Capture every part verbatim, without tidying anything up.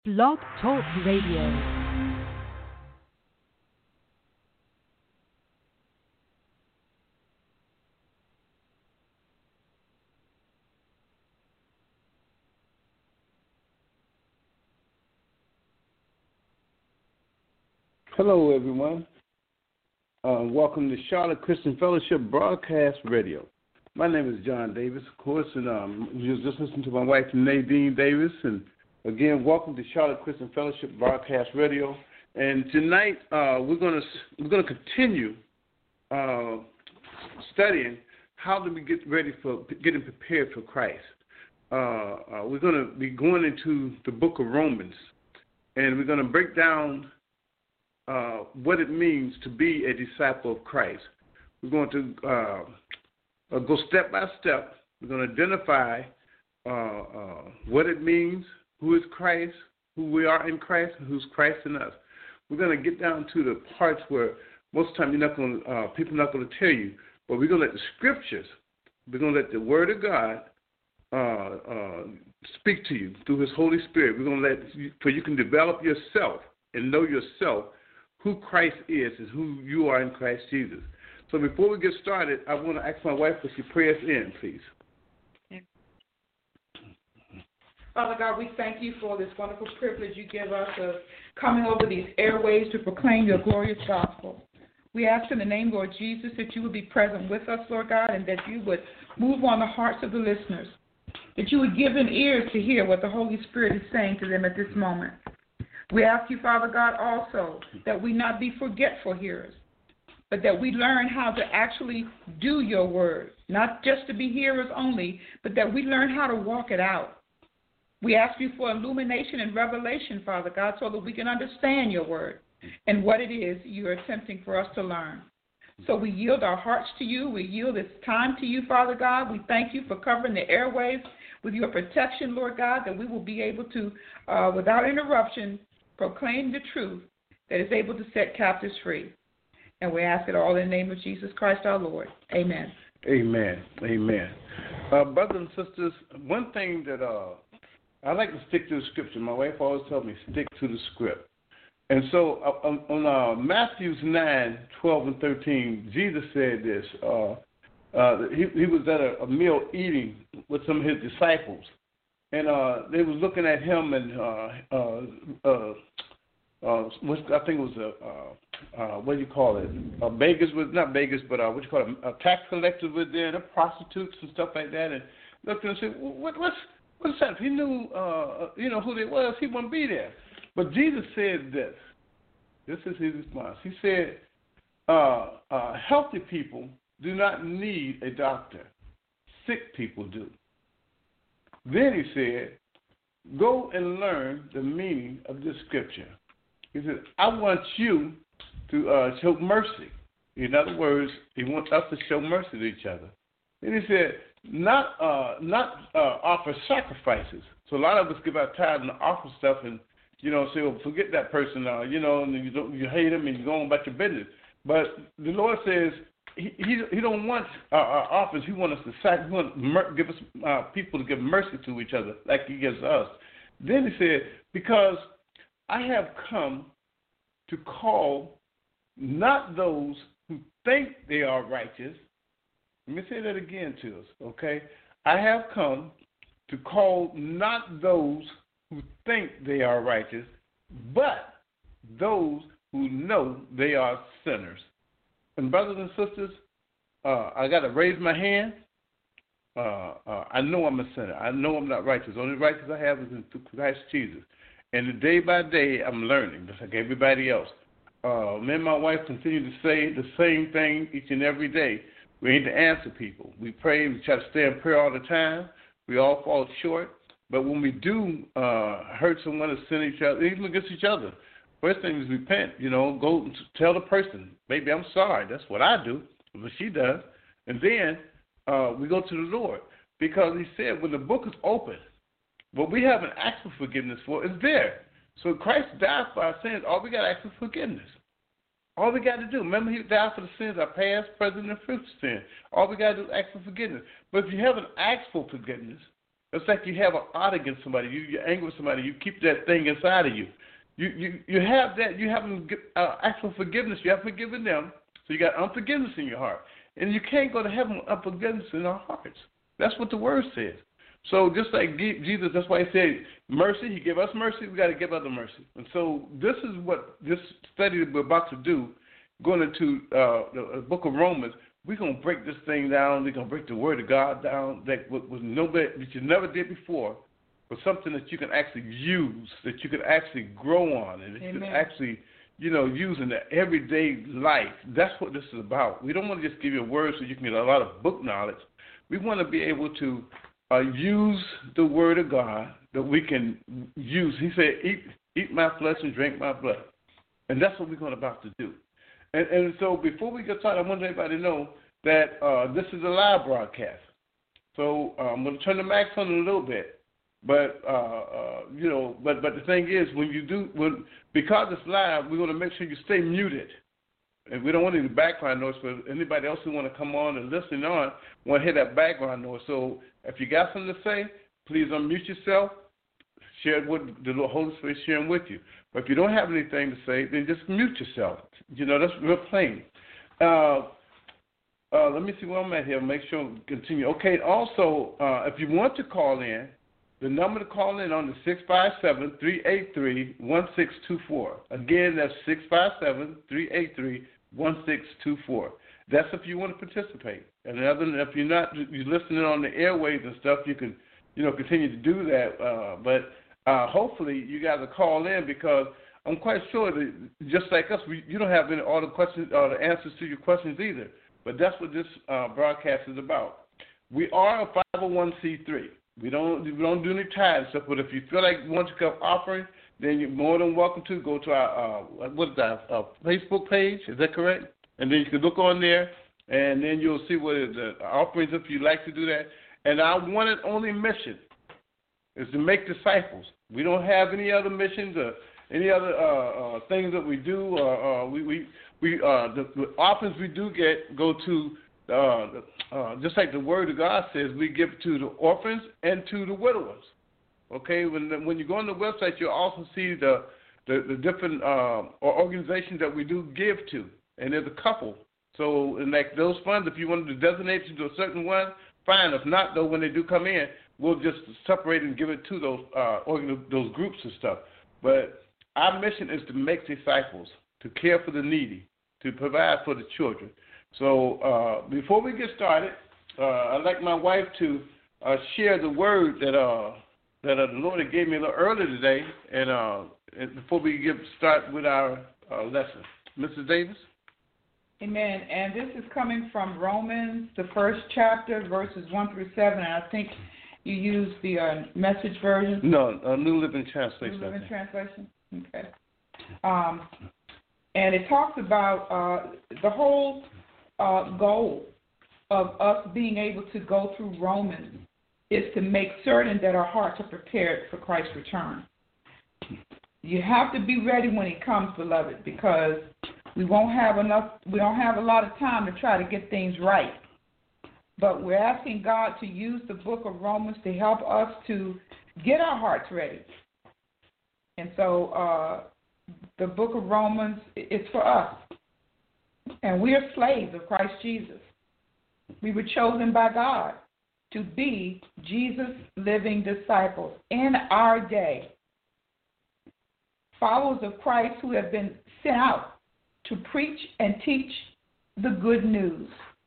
Blog Talk Radio. Hello, everyone. Uh, welcome to Charlotte Christian Fellowship Broadcast Radio. My name is John Davis, of course, and um, you just listened to my wife, Nadine Davis. And again, welcome to Charlotte Christian Fellowship Broadcast Radio. And tonight uh, we're going to we're going to continue uh, studying how do we get ready for getting prepared for Christ. Uh, uh, we're going to be going into the book of Romans, and we're going to break down Uh, what it means to be a disciple of Christ. We're going to uh, uh, go step by step. We're going to identify uh, uh, what it means, who is Christ, who we are in Christ, and who's Christ in us. We're going to get down to the parts where most of the time you're not going to, uh, people are not going to tell you, but we're going to let the scriptures, we're going to let the Word of God uh, uh, speak to you through His Holy Spirit. We're going to let you, so you can develop yourself and know yourself who Christ is and who you are in Christ Jesus. So before we get started, I want to ask my wife if she pray us in, please. Father God, we thank you for this wonderful privilege you give us of coming over these airways to proclaim your glorious gospel. We ask in the name, Lord Jesus, that you would be present with us, Lord God, and that you would move on the hearts of the listeners, that you would give them ears to hear what the Holy Spirit is saying to them at this moment. We ask you, Father God, also that we not be forgetful hearers, but that we learn how to actually do your word, not just to be hearers only, but that we learn how to walk it out. We ask you for illumination and revelation, Father God, so that we can understand your word and what it is you are attempting for us to learn. So we yield our hearts to you. We yield this time to you, Father God. We thank you for covering the airwaves with your protection, Lord God, that we will be able to, uh, without interruption, proclaim the truth that is able to set captives free. And we ask it all in the name of Jesus Christ our Lord. Amen. Amen. Amen. Uh, brothers and sisters, one thing that uh, I like to stick to the scripture. My wife always tells me, stick to the script. And so uh, on, on uh, Matthew nine, twelve, and thirteen, Jesus said this. Uh, uh, he, he was at a, a meal eating with some of his disciples. And uh, they was looking at him, and uh, uh, uh, uh, what, I think it was a uh, uh, what do you call it? Uh, beggars was not beggars, but uh, what do you call it? A tax collector was there, and prostitutes and stuff like that. And looked and said, "What, what's what's that?" If he knew, uh, you know, who they was, he wouldn't be there. But Jesus said this. This is his response. He said, uh, uh, "Healthy people do not need a doctor. Sick people do." Then he said, go and learn the meaning of this scripture. He said, I want you to uh, show mercy. In other words, he wants us to show mercy to each other. Then he said, not uh, not uh, offer sacrifices. So a lot of us give our time to offer stuff and, you know, say, well, forget that person, uh, you know, and you, don't, you hate him and you go on about your business. But the Lord says, He, he he don't want our, our offers. He wants us to sac- he wants mer- give us uh, people to give mercy to each other like He gives us. Then He said, because I have come to call not those who think they are righteous. Let me say that again to us, okay? I have come to call not those who think they are righteous, but those who know they are sinners. And brothers and sisters, uh, I got to raise my hand. Uh, uh, I know I'm a sinner. I know I'm not righteous. The only righteous I have is in Christ Jesus. And day by day, I'm learning, just like everybody else. Uh, me and my wife continue to say the same thing each and every day. We need to answer people. We pray. We try to stay in prayer all the time. We all fall short. But when we do uh, hurt someone or sin each other, even against each other, first thing is repent, you know, go tell the person, baby, I'm sorry. That's what I do, what she does. And then uh, we go to the Lord because he said when the book is open, what we haven't asked for forgiveness for is there. So Christ died for our sins. All we got to ask for forgiveness. All we got to do, remember he died for the sins, our past, present, and future sin. All we got to do is ask for forgiveness. But if you haven't asked for forgiveness, It's like you have an odd against somebody. You, you're angry with somebody. You keep that thing inside of you. You you, you have that. You haven't uh, asked for forgiveness. You haven't forgiven them. So you got unforgiveness in your heart. And you can't go to heaven with unforgiveness in our hearts. That's what the word says. So just like Jesus, that's why he said mercy. He gave us mercy. We got to give other mercy. And so this is what this study that we're about to do, going into uh, the book of Romans. We're going to break this thing down. We're going to break the word of God down that was nobody, that you never did before, but something that you can actually use, that you can actually grow on, and that you can actually, you know, use in the everyday life. That's what this is about. We don't want to just give you a word so you can get a lot of book knowledge. We want to be able to uh, use the word of God that we can use. He said, eat, eat my flesh and drink my blood. And that's what we're going about to do. And, and so before we get started, I want everybody to know that uh, this is a live broadcast. So uh, I'm going to turn the mics on a little bit, but uh, uh, you know, but but the thing is, when you do, when because it's live, we're going to make sure you stay muted, and we don't want any background noise for anybody else who want to come on and listen on. Want to hear that background noise? So if you got something to say, please unmute yourself. Share what the Holy Spirit is sharing with you. But if you don't have anything to say, then just mute yourself. You know, that's real plain. Uh, uh, let me see where I'm at here. Make sure we continue. Okay, also, uh, if you want to call in, the number to call in on is six five seven, three eight three, one six two four. Again, that's six five seven, three eight three, one six two four. That's if you want to participate. And other than if you're not, you're listening on the airwaves and stuff, you can, you know, continue to do that. Uh, but Uh, hopefully you guys will call in because I'm quite sure that just like us, we, you don't have any, all the questions or the answers to your questions either. But that's what this uh, broadcast is about. We are a five oh one c three. We don't we don't do any tithe stuff. But if you feel like you want to come offering, then you're more than welcome to go to our uh, what is that uh, Facebook page? Is that correct? And then you can look on there, and then you'll see what is the offerings if you like to do that. And our one and only mission is to make disciples. We don't have any other missions or any other uh, uh, things that we do. Uh, uh, we we, we uh, the, the offerings we do get go to uh, uh, just like the Word of God says. We give to the orphans and to the widowers. Okay, when when you go on the website, you'll also see the the, the different uh, organizations that we do give to, and there's a couple. So, in like those funds, if you wanted to designate you to a certain one, fine. If not, though, when they do come in, we'll just separate and give it to those uh, organ- those groups and stuff. But our mission is to make disciples, to care for the needy, to provide for the children. So uh, before we get started, uh, I'd like my wife to uh, share the word that uh, that uh, the Lord gave me a little earlier today, and, uh, and before we get start with our uh, lesson. Missus Davis? Amen. And this is coming from Romans, the first chapter, verses one through seven. And I think you use the uh, Message version. No, a New Living Translation. New Living Translation. Okay. Um, and it talks about uh, the whole uh, goal of us being able to go through Romans is to make certain that our hearts are prepared for Christ's return. You have to be ready when He comes, beloved, because we won't have enough. We don't have a lot of time to try to get things right. But we're asking God to use the book of Romans to help us to get our hearts ready. And so uh, the book of Romans is for us. And we are slaves of Christ Jesus. We were chosen by God to be Jesus' living disciples in our day. Followers of Christ who have been sent out to preach and teach the good news.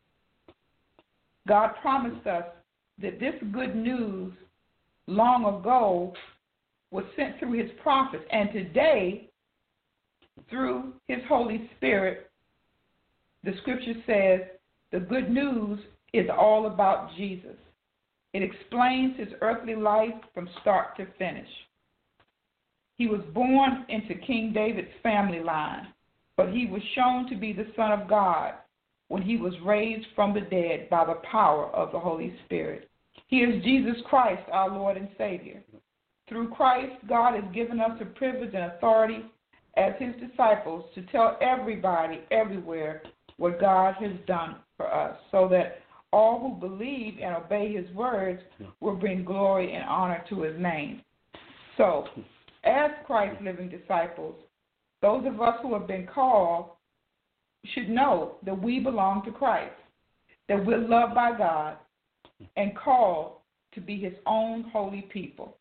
God promised us that this good news long ago was sent through His prophets, and today, through His Holy Spirit, the Scripture says the good news is all about Jesus. It explains His earthly life from start to finish. He was born into King David's family line, but He was shown to be the Son of God when He was raised from the dead by the power of the Holy Spirit. He is Jesus Christ, our Lord and Savior. Through Christ, God has given us the privilege and authority as His disciples to tell everybody, everywhere, what God has done for us, so that all who believe and obey his words will bring glory and honor to his name. So, as Christ's living disciples, those of us who have been called should know that we belong to Christ, that we're loved by God and called to be his own holy people.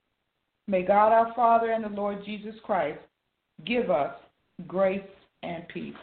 May God our Father and the Lord Jesus Christ give us grace and peace.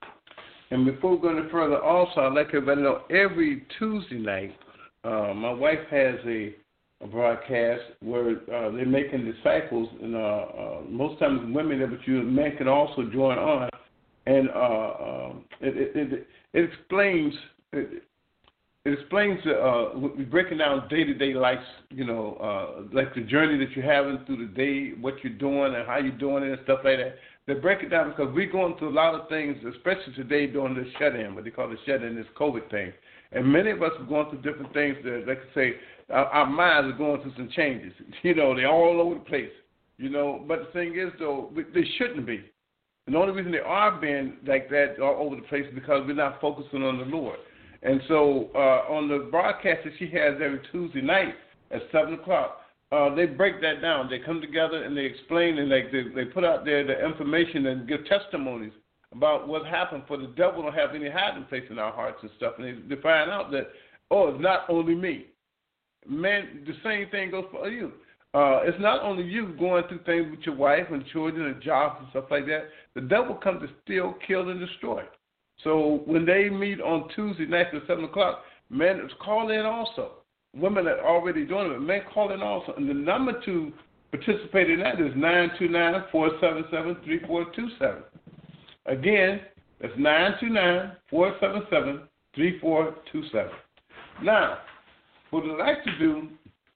And before we go any further, also, I'd like everybody to know every Tuesday night, uh, my wife has a, a broadcast where uh, they're making disciples, and uh, uh, most times women, but you men can also join on. And uh, um, it, it, it, it explains it, it explains uh, we're breaking down day-to-day life, you know, uh, like the journey that you're having through the day, what you're doing and how you're doing it and stuff like that. They break it down because we're going through a lot of things, especially today during this shut-in, what they call the shut-in, this COVID thing. And many of us are going through different things that, like I say, our, our minds are going through some changes. You know, they're all over the place, you know. But the thing is, though, they shouldn't be. And the only reason they are being like that all over the place is because we're not focusing on the Lord. And so uh, on the broadcast that she has every Tuesday night at seven o'clock, uh, they break that down. They come together and they explain and like they, they put out there the information and give testimonies about what happened for the devil don't have any hiding place in our hearts and stuff. And they, they find out that, oh, it's not only me. Man, the same thing goes for you. Uh, it's not only you going through things with your wife and children and jobs and stuff like that. The devil comes to steal, kill, and destroy. So when they meet on Tuesday nights at seven o'clock, men call in also. Women are already doing it, but men call in also. And the number to participate in that is nine two nine, four seven seven, three four two seven. Again, that's nine two nine, four seven seven, three four two seven. Now, what I'd like to do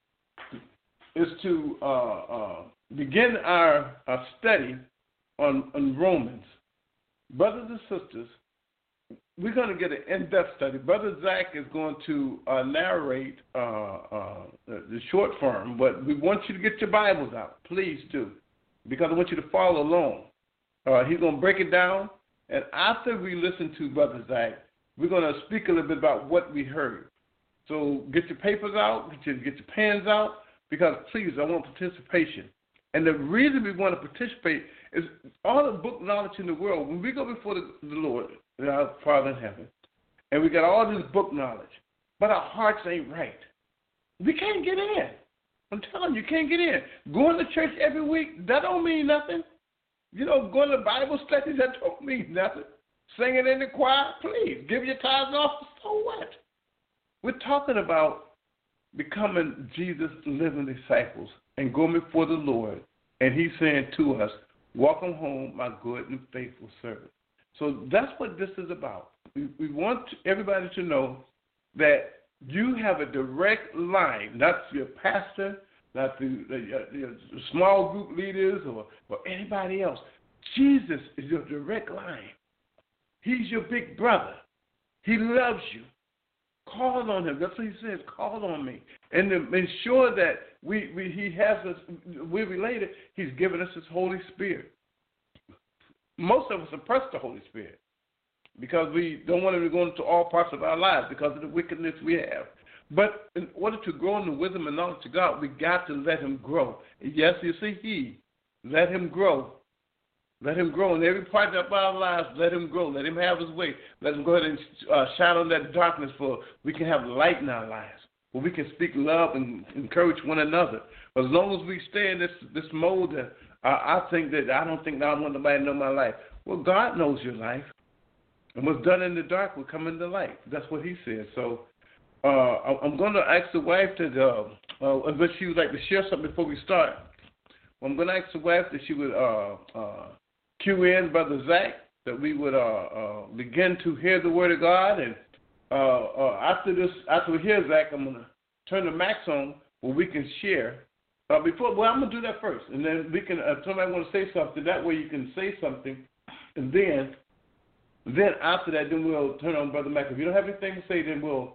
is to uh, uh, begin our, our study on, on Romans. Brothers and sisters, we're going to get an in-depth study. Brother Zach is going to uh, narrate uh, uh, the short form, but we want you to get your Bibles out. Please do, because I want you to follow along. Uh, he's going to break it down, and after we listen to Brother Zach, we're going to speak a little bit about what we heard. So get your papers out, get your, get your pens out, because, please, I want participation. And the reason we want to participate is all the book knowledge in the world. When we go before the, the Lord, our Father in heaven, and we got all this book knowledge, but our hearts ain't right, we can't get in. I'm telling you, you can't get in. Going to church every week, that don't mean nothing. You know, going to Bible studies, that don't mean nothing. Singing in the choir, please, give your tithes off, so what? We're talking about becoming Jesus' living disciples and going before the Lord, and he's saying to us, welcome home, my good and faithful servant. So that's what this is about. We, we want everybody to know that you have a direct line, not to your pastor, not to the, the, the small group leaders or, or anybody else. Jesus is your direct line. He's your big brother. He loves you. Call on him. That's what he says. Call on me. And to ensure that we, we he has us, we're related, he's given us his Holy Spirit. Most of us suppress the Holy Spirit because we don't want him to go into all parts of our lives because of the wickedness we have. But in order to grow in the wisdom and knowledge of God, we got to let him grow. Yes, you see, he. Let him grow. Let him grow in every part of our lives. Let him grow. Let him have his way. Let him go ahead and uh, shine on that darkness for we can have light in our lives, where we can speak love and encourage one another. But as long as we stay in this this mode, uh, I think that I don't think I want nobody to know my life. Well, God knows your life. And what's done in the dark will come in the light. That's what he said. So uh, I'm going to ask the wife to, uh, uh, unless she would like to share something before we start. I'm going to ask the wife that she would uh, uh, cue in Brother Zach, that we would uh, uh, begin to hear the word of God. And uh, uh, after this, after we hear Zach, I'm going to turn the mics on where we can share. Uh, before, well, I'm going to do that first, and then we can. If somebody want to say something, that way you can say something, and then, then after that, then we'll turn on Brother Mac. If you don't have anything to say, then we'll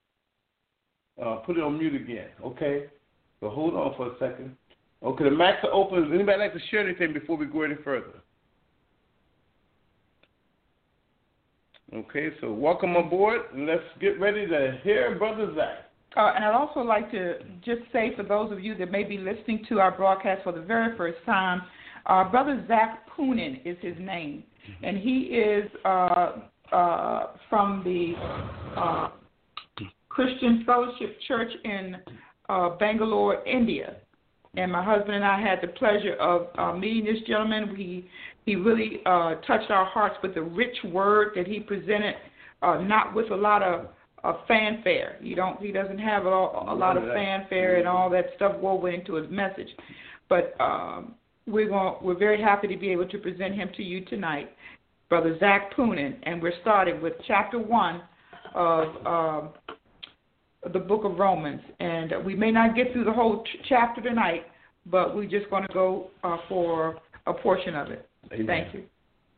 uh, put it on mute again. Okay? So hold on for a second. Okay, the mics are open. Does anybody like to share anything before we go any further? Okay, so welcome aboard, and let's get ready to hear Brother Zach. Uh, and I'd also like to just say for those of you that may be listening to our broadcast for the very first time, uh, Brother Zach Poonen is his name, and he is uh, uh, from the uh, Christian Fellowship Church in uh, Bangalore, India. And my husband and I had the pleasure of uh, meeting this gentleman. He he really uh, touched our hearts with the rich word that he presented, uh, not with a lot of uh, fanfare. You don't he doesn't have a, a lot of fanfare and all that stuff woven into his message. But um, we're going we're very happy to be able to present him to you tonight, Brother Zach Poonen, and we're starting with chapter one of Um, the book of Romans, and we may not get through the whole ch- chapter tonight, but we're just going to go uh, for a portion of it. Amen. Thank you.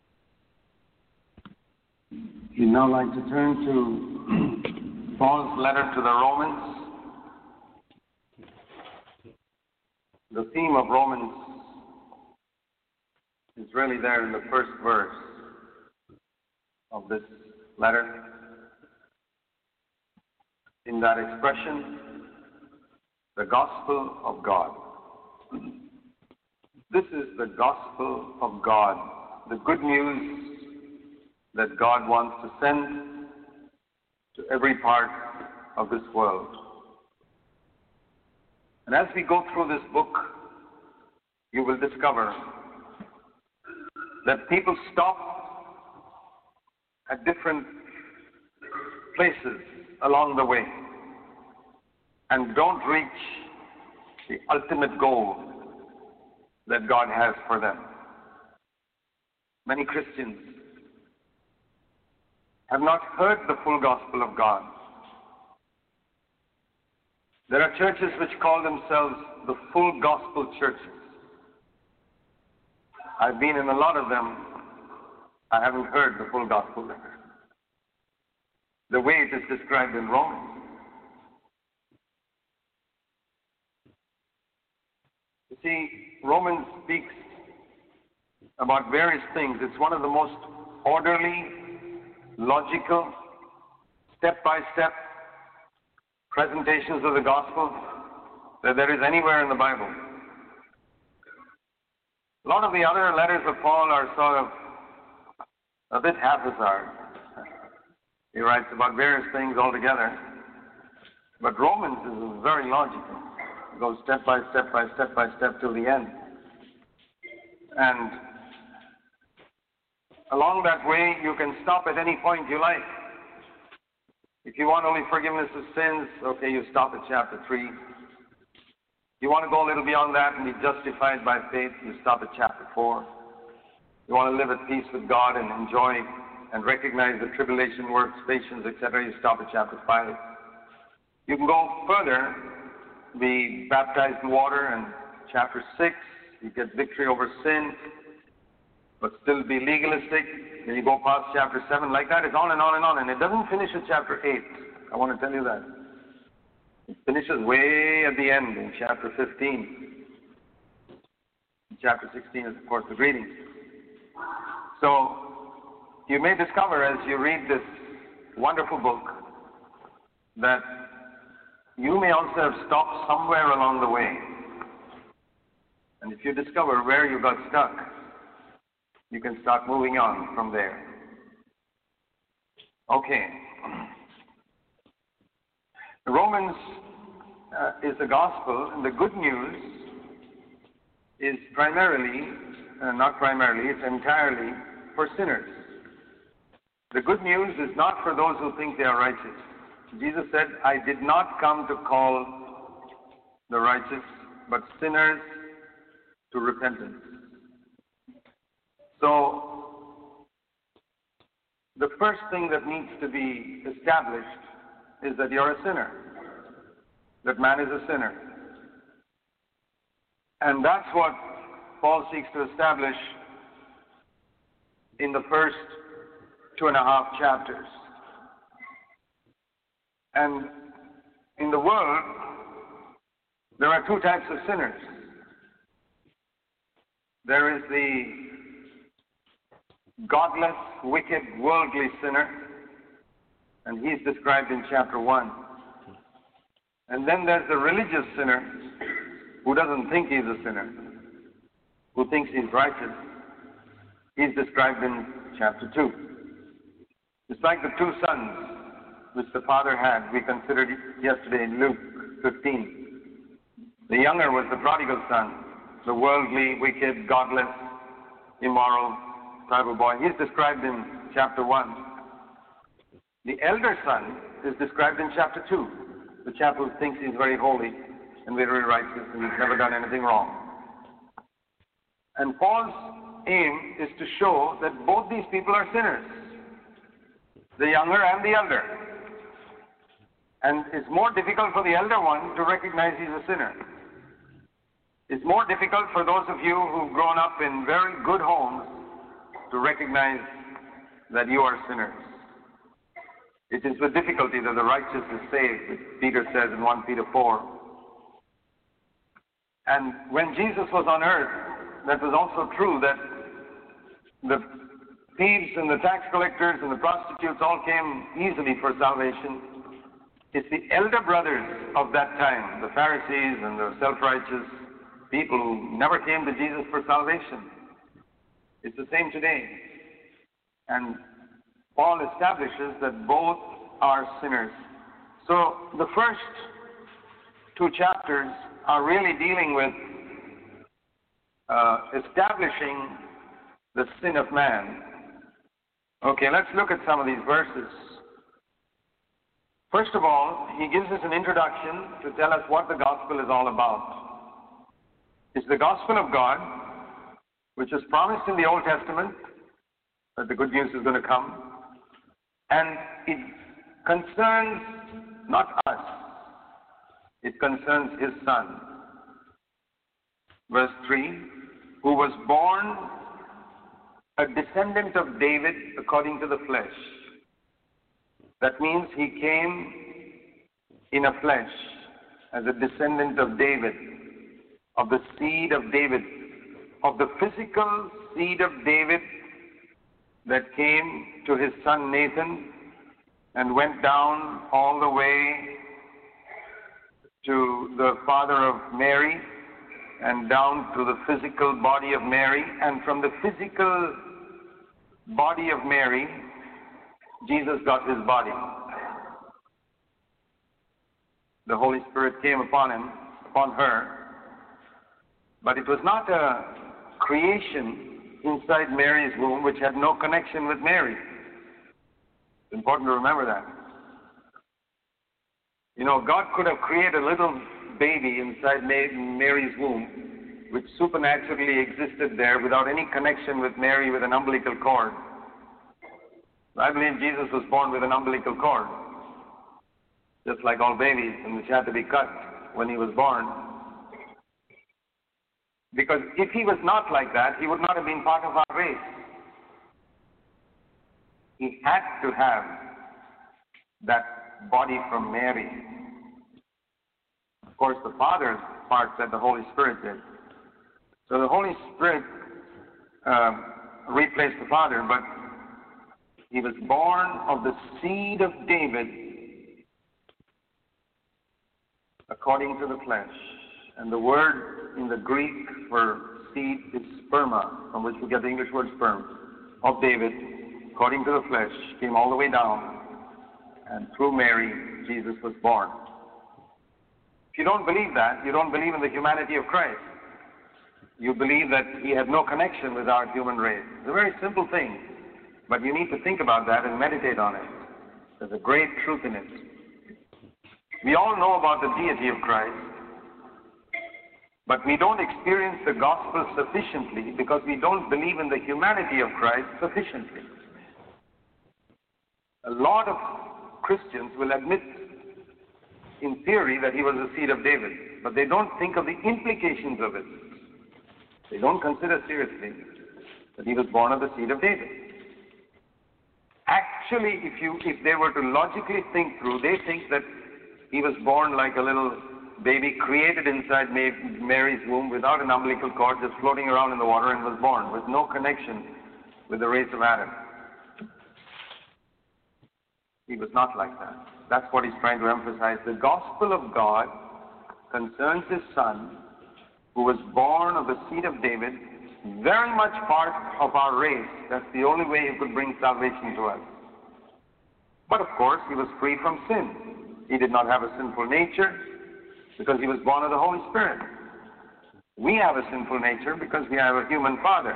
We'd now like to turn to Paul's letter to the Romans. The theme of Romans is really there in the first verse of this letter. In that expression, the gospel of God. This is the gospel of God, the good news that God wants to send to every part of this world. And as we go through this book, you will discover that people stop at different places along the way and don't reach the ultimate goal that God has for them. Many Christians have not heard the full gospel of God. There are churches which call themselves the full gospel churches. I've been in a lot of them. I haven't heard the full gospel there, the way it is described in Romans. You see, Romans speaks about various things. It's one of the most orderly, logical, step-by-step presentations of the gospel that there is anywhere in the Bible. A lot of the other letters of Paul are sort of a bit haphazard. He writes about various things altogether. But Romans is very logical. It goes step by step by step by step till the end. And along that way, you can stop at any point you like. If you want only forgiveness of sins, okay, you stop at chapter three. You want to go a little beyond that and be justified by faith, you stop at chapter four. You want to live at peace with God and enjoy and recognize the tribulation works, patience, et cetera, you stop at chapter five. You can go further, be baptized in water, and chapter six, you get victory over sin, but still be legalistic. Then you go past chapter seven, like that, it's on and on and on. And it doesn't finish at chapter eight. I want to tell you that. It finishes way at the end in chapter fifteen. Chapter sixteen is, of course, the greetings. So, you may discover as you read this wonderful book that you may also have stopped somewhere along the way. And if you discover where you got stuck, you can start moving on from there. Okay. Romans uh, is the gospel, and the good news is primarily, uh, not primarily, it's entirely for sinners. The good news is not for those who think they are righteous. Jesus said, I did not come to call the righteous, but sinners to repentance. So, the first thing that needs to be established is that you're a sinner, that man is a sinner. And that's what Paul seeks to establish in the first two and a half chapters. And in the world, there are two types of sinners. There is the godless, wicked, worldly sinner. And he's described in chapter one. And then there's the religious sinner who doesn't think he's a sinner, who thinks he's righteous. He's described in chapter two. It's like the two sons which the father had. We considered yesterday in Luke fifteen. The younger was the prodigal son, the worldly, wicked, godless, immoral type of boy. He's described in chapter one. The elder son is described in chapter two. The chap who thinks he's very holy and very righteous and he's never done anything wrong. And Paul's aim is to show that both these people are sinners, the younger and the elder. And it's more difficult for the elder one to recognize he's a sinner. It's more difficult for those of you who've grown up in very good homes to recognize that you are sinners. It is with difficulty that the righteous is saved, as Peter says in First Peter four. And when Jesus was on earth, that was also true, that the thieves and the tax collectors and the prostitutes all came easily for salvation. It's the elder brothers of that time, the Pharisees and the self-righteous people who never came to Jesus for salvation. It's the same today. And Paul establishes that both are sinners. So the first two chapters are really dealing with uh, establishing the sin of man. Okay, let's look at some of these verses. First of all, he gives us an introduction to tell us what the gospel is all about. It's the gospel of God, which is promised in the Old Testament, that the good news is going to come. And it concerns not us, it concerns his son. Verse three, who was born a descendant of David according to the flesh. That means he came in a flesh as a descendant of David, of the seed of David, of the physical seed of David that came to his son Nathan and went down all the way to the father of Mary and down to the physical body of Mary, and from the physical body of Mary, Jesus got his body. The Holy Spirit came upon him, upon her, but it was not a creation inside Mary's womb which had no connection with Mary. It's important to remember that. You know, God could have created a little baby inside Mary's womb which supernaturally existed there without any connection with Mary with an umbilical cord. I believe Jesus was born with an umbilical cord, just like all babies, and which had to be cut when he was born. Because if he was not like that, he would not have been part of our race. He had to have that body from Mary. Of course, the Father's part that the Holy Spirit did. So the Holy Spirit uh, replaced the Father, but he was born of the seed of David according to the flesh. And the word in the Greek for seed is sperma, from which we get the English word sperm, of David, according to the flesh, came all the way down, and through Mary, Jesus was born. If you don't believe that, you don't believe in the humanity of Christ. You believe that he had no connection with our human race. It's a very simple thing, but you need to think about that and meditate on it. There's a great truth in it. We all know about the deity of Christ, but we don't experience the gospel sufficiently because we don't believe in the humanity of Christ sufficiently. A lot of Christians will admit in theory that he was the seed of David, but they don't think of the implications of it. They don't consider seriously that he was born of the seed of David. Actually, if you if they were to logically think through, they think that he was born like a little baby created inside Mary's womb without an umbilical cord, just floating around in the water, and was born with no connection with the race of Adam. He was not like that. That's what he's trying to emphasize. The gospel of God concerns his son, who was born of the seed of David, very much part of our race. That's the only way he could bring salvation to us. But of course, he was free from sin. He did not have a sinful nature because he was born of the Holy Spirit. We have a sinful nature because we have a human father.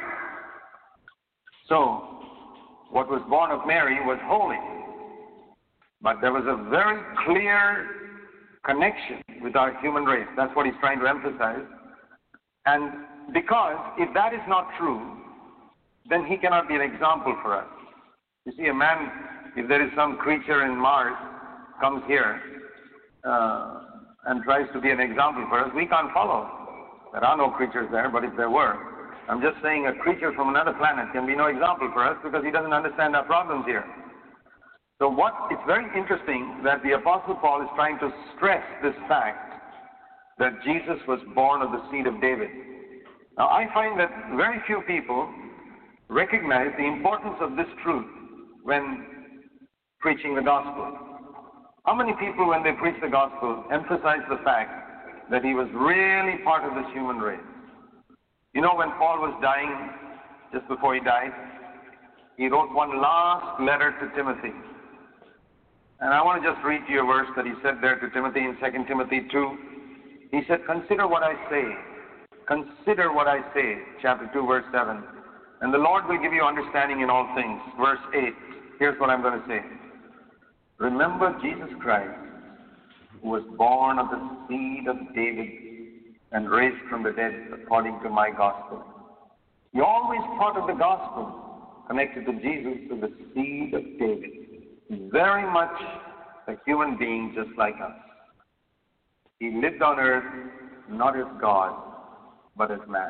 So, what was born of Mary was holy. But there was a very clear connection with our human race. That's what he's trying to emphasize. And because if that is not true, then he cannot be an example for us. You see, a man, if there is some creature in Mars, comes here uh, and tries to be an example for us, we can't follow. There are no creatures there, but if there were, I'm just saying a creature from another planet can be no example for us because he doesn't understand our problems here. So what, it's very interesting that the Apostle Paul is trying to stress this fact that Jesus was born of the seed of David. Now I find that very few people recognize the importance of this truth when preaching the gospel. How many people, when they preach the gospel, emphasize the fact that he was really part of this human race? You know, when Paul was dying, just before he died, he wrote one last letter to Timothy. And I want to just read you a verse that he said there to Timothy in Second Timothy two. He said, consider what I say. Consider what I say, chapter two, verse seven. And the Lord will give you understanding in all things. Verse eight. Here's what I'm going to say. Remember Jesus Christ, who was born of the seed of David and raised from the dead according to my gospel. He always thought of the gospel connected to Jesus, to the seed of David. Very much a human being just like us. He lived on earth not as God, but as man.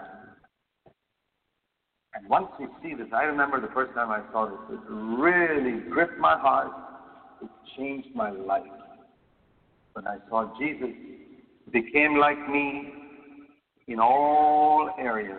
And once you see this, I remember the first time I saw this, it really gripped my heart. It changed my life. When I saw Jesus became like me in all areas,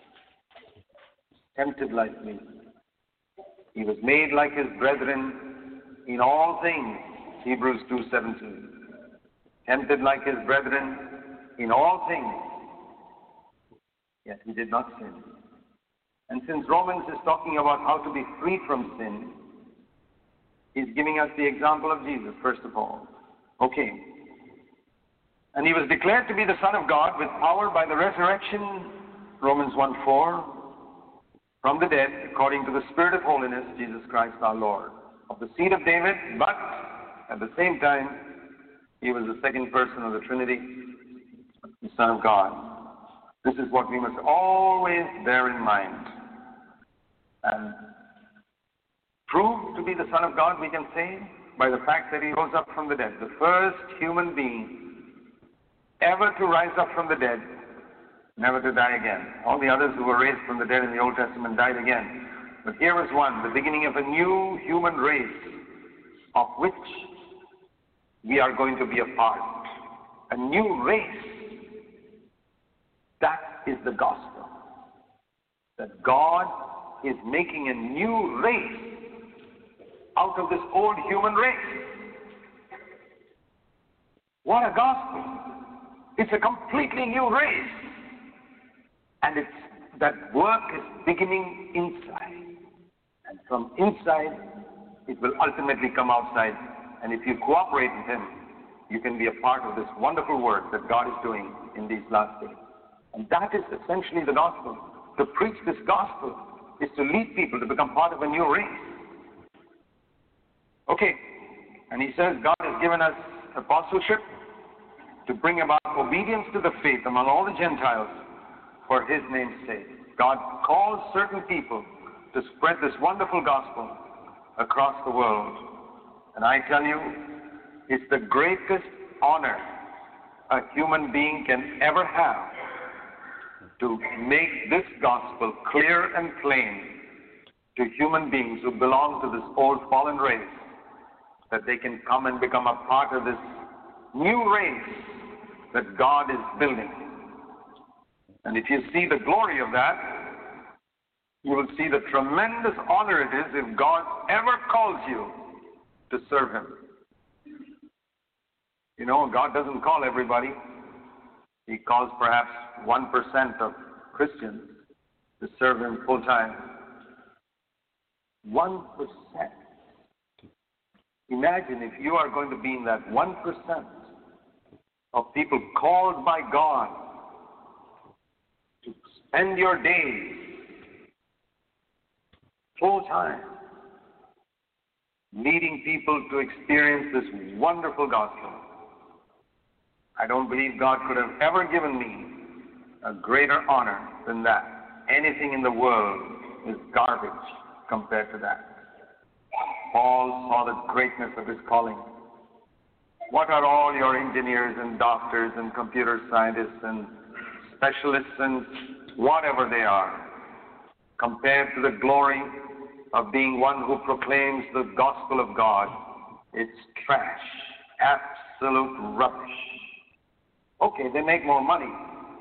tempted like me. He was made like his brethren in all things, Hebrews two seventeen. Tempted like his brethren in all things, yet he did not sin. And since Romans is talking about how to be free from sin, he's giving us the example of Jesus, first of all. Okay. And he was declared to be the Son of God with power by the resurrection, Romans one four, from the dead, according to the Spirit of holiness, Jesus Christ our Lord. Of the seed of David, but at the same time, he was the second person of the Trinity, the Son of God. This is what we must always bear in mind. And proved to be the Son of God, we can say, by the fact that he rose up from the dead. The first human being ever to rise up from the dead, never to die again. All the others who were raised from the dead in the Old Testament died again. But here was one, the beginning of a new human race, of which we are going to be a part. A new race. That is the gospel. That God is making a new race out of this old human race. What a gospel. It's a completely new race. And it's, that work is beginning inside. And from inside, it will ultimately come outside. And if you cooperate with him, you can be a part of this wonderful work that God is doing in these last days. And that is essentially the gospel. To preach this gospel is to lead people to become part of a new race. Okay, and he says God has given us apostleship to bring about obedience to the faith among all the Gentiles for his name's sake. God calls certain people to spread this wonderful gospel across the world. And I tell you, it's the greatest honor a human being can ever have to make this gospel clear and plain to human beings who belong to this old fallen race, that they can come and become a part of this new race that God is building. And if you see the glory of that, you will see the tremendous honor it is if God ever calls you to serve Him. You know, God doesn't call everybody. He calls perhaps one percent of Christians to serve Him full time. one percent. Imagine if you are going to be in that one percent of people called by God to spend your days full time leading people to experience this wonderful gospel. I don't believe God could have ever given me a greater honor than that. Anything in the world is garbage compared to that. Paul saw the greatness of his calling. What are all your engineers and doctors and computer scientists and specialists and whatever they are compared to the glory of being one who proclaims the gospel of God? It's trash, absolute rubbish. Okay, they make more money.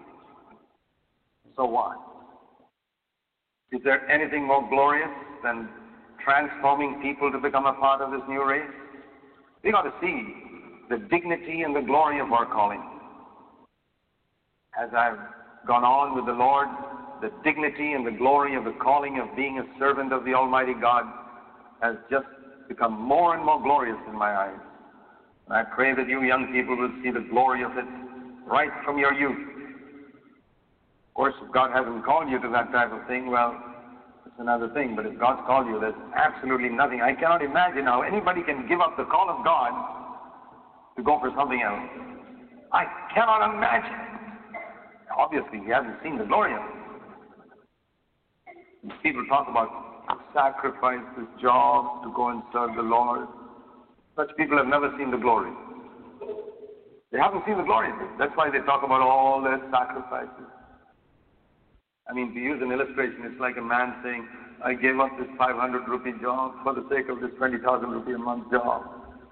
So what? Is there anything more glorious than transforming people to become a part of this new race? We got to see the dignity and the glory of our calling. As I've gone on with the Lord, the dignity and the glory of the calling of being a servant of the Almighty God has just become more and more glorious in my eyes. And I pray that you young people will see the glory of it right from your youth. Of course, if God hasn't called you to that type of thing, well, it's another thing. But if God's called you, there's absolutely nothing. I cannot imagine how anybody can give up the call of God to go for something else. I cannot imagine. Obviously, he hasn't seen the glory of it. People talk about sacrifices, jobs to go and serve the Lord. Such people have never seen the glory. They haven't seen the glory of it. That's why they talk about all their sacrifices. I mean, to use an illustration, it's like a man saying, I gave up this five hundred rupee job for the sake of this twenty thousand rupee a month job.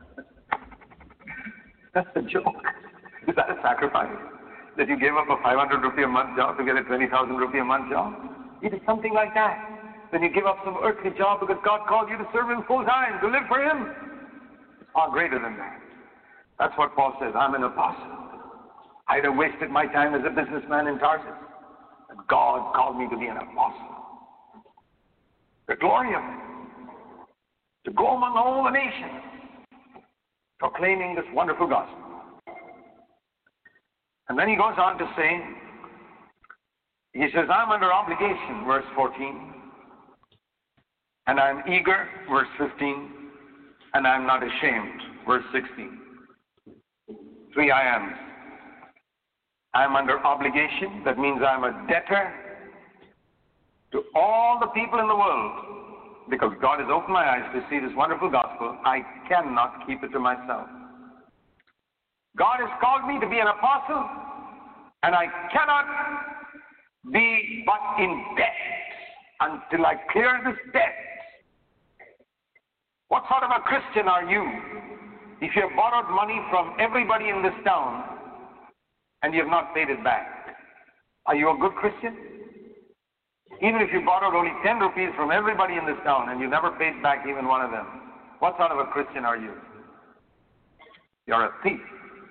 That's a joke. Is that a sacrifice? That you gave up a five hundred rupee a month job to get a twenty thousand rupee a month job? It is something like that. Then you give up some earthly job because God called you to serve Him full time, to live for Him. It's far greater than that. That's what Paul says. I'm an apostle. I'd have wasted my time as a businessman in Tarsus. But God called me to be an apostle. The glory of it. To go among all the nations, proclaiming this wonderful gospel. And then he goes on to say, he says, I'm under obligation, verse fourteen. And I'm eager, verse fifteen. And I'm not ashamed, verse sixteen. Three I ams. I'm under obligation. That means I'm a debtor to all the people in the world. Because God has opened my eyes to see this wonderful gospel, I cannot keep it to myself. God has called me to be an apostle, and I cannot be but in debt until I clear this debt. What sort of a Christian are you if you have borrowed money from everybody in this town and you have not paid it back? Are you a good Christian? Even if you borrowed only ten rupees from everybody in this town and you never paid back even one of them, what sort of a Christian are you? You're a thief.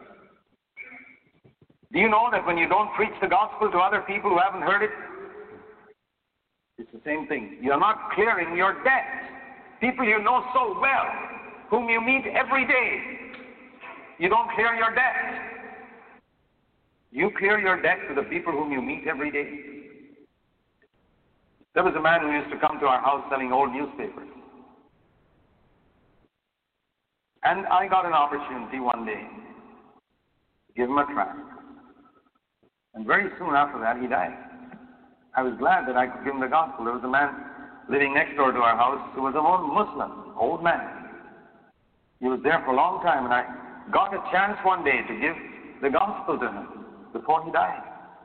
Do you know that when you don't preach the gospel to other people who haven't heard it, it's the same thing. You're not clearing your debt. People you know so well, whom you meet every day, you don't clear your debt. You clear your debt to the people whom you meet every day. There was a man who used to come to our house selling old newspapers. And I got an opportunity one day to give him a tract. And very soon after that, he died. I was glad that I could give him the gospel. There was a man living next door to our house who was a Muslim, old man. He was there for a long time, and I got a chance one day to give the gospel to him before he died.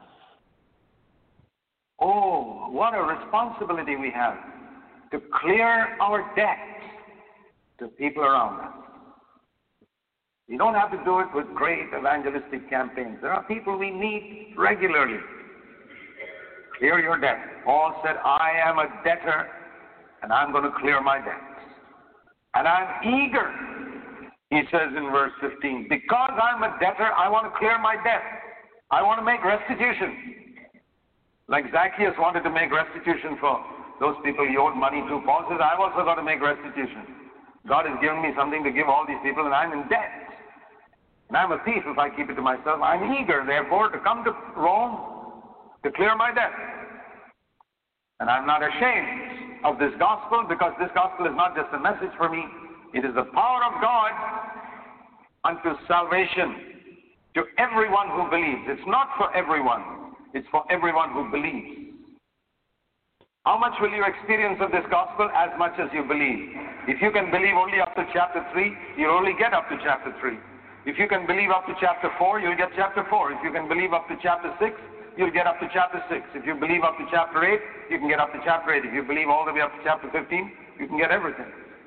Oh, what a responsibility we have to clear our debt to people around us. You don't have to do it with great evangelistic campaigns. There are people we meet regularly. Clear your debt. Paul said, I am a debtor, and I'm going to clear my debts. And I'm eager, he says in verse fifteen, because I'm a debtor, I want to clear my debt. I want to make restitution. Like Zacchaeus wanted to make restitution for those people he owed money to. Paul says, I've also got to make restitution. God has given me something to give all these people, and I'm in debt. And I'm a thief if I keep it to myself. I'm eager, therefore, to come to Rome to clear my debt. And I'm not ashamed of this gospel, because this gospel is not just a message for me. It is the power of God unto salvation to everyone who believes. It's not for everyone. It's for everyone who believes. How much will you experience of this gospel? As much as you believe. If you can believe only up to chapter three, you'll only get up to chapter three. If you can believe up to chapter four, you'll get chapter four. If you can believe up to chapter six, you'll get up to chapter six. If you believe up to chapter eight, you can get up to chapter eight. If you believe all the way up to chapter fifteen, you can get everything.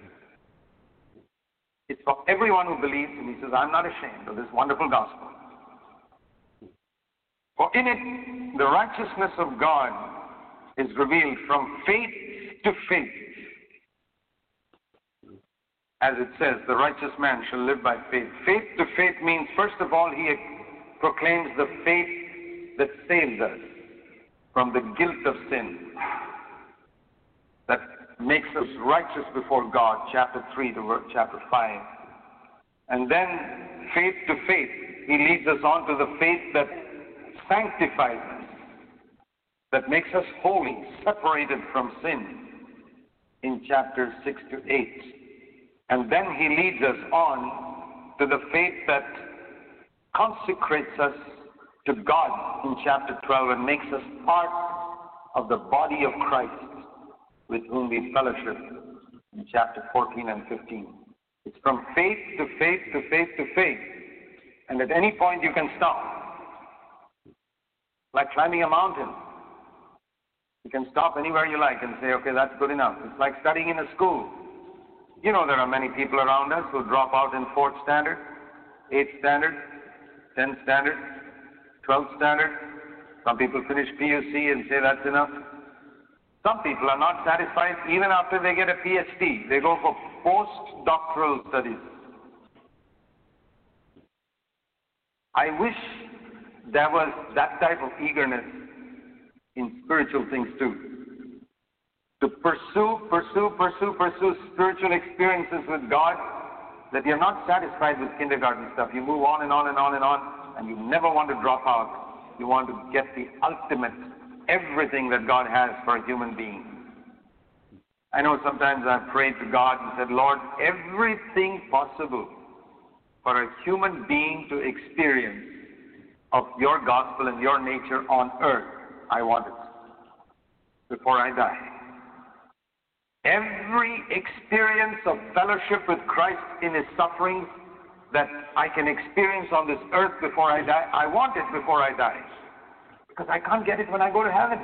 It's for everyone who believes, and he says, I'm not ashamed of this wonderful gospel. For in it, the righteousness of God is revealed from faith to faith. As it says, the righteous man shall live by faith. Faith to faith means, first of all, he proclaims the faith that saves us from the guilt of sin, that makes us righteous before God, chapter three to chapter five. And then, faith to faith, he leads us on to the faith that sanctifies us, that makes us holy, separated from sin, in chapters six to eight. And then he leads us on to the faith that consecrates us to God in chapter twelve and makes us part of the body of Christ with whom we fellowship in chapter fourteen and fifteen. It's from faith to faith to faith to faith. And at any point you can stop. Like climbing a mountain. You can stop anywhere you like and say, okay, that's good enough. It's like studying in a school. You know there are many people around us who drop out in fourth standard, eighth standard, tenth standard, twelfth standard. Some people finish P U C and say that's enough. Some people are not satisfied even after they get a P H D. They go for postdoctoral studies. I wish there was that type of eagerness in spiritual things too. To pursue, pursue, pursue, pursue spiritual experiences with God, that you're not satisfied with kindergarten stuff. You move on and on and on and on, and you never want to drop out. You want to get the ultimate, everything that God has for a human being. I know sometimes I've prayed to God and said, Lord, everything possible for a human being to experience of your gospel and your nature on earth, I want it before I die. Every experience of fellowship with Christ in his sufferings that I can experience on this earth before I die, I want it before I die. Because I can't get it when I go to heaven.